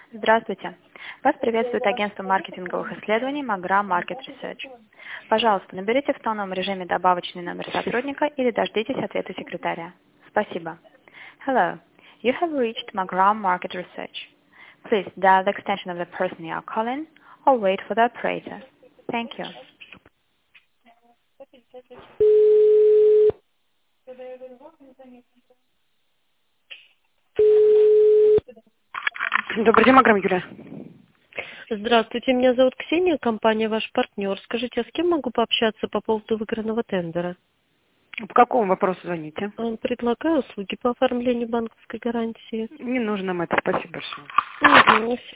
Здравствуйте. Вас приветствует агентство маркетинговых исследований Magram Market Research. Пожалуйста, наберите в тоновом режиме добавочный номер сотрудника или дождитесь ответа секретаря. Спасибо. Hello. You have reached Magram Market Research. Please dial the extension of the person you are calling or wait for the operator. Thank you. Добрый день, Маграм Юлия. Здравствуйте, меня зовут Ксения, компания «Ваш партнер». Скажите, а с кем могу пообщаться по поводу выигранного тендера? По какому вопросу звоните? Предлагаю услуги по оформлению банковской гарантии. Не нужно нам это, спасибо большое. Мгм.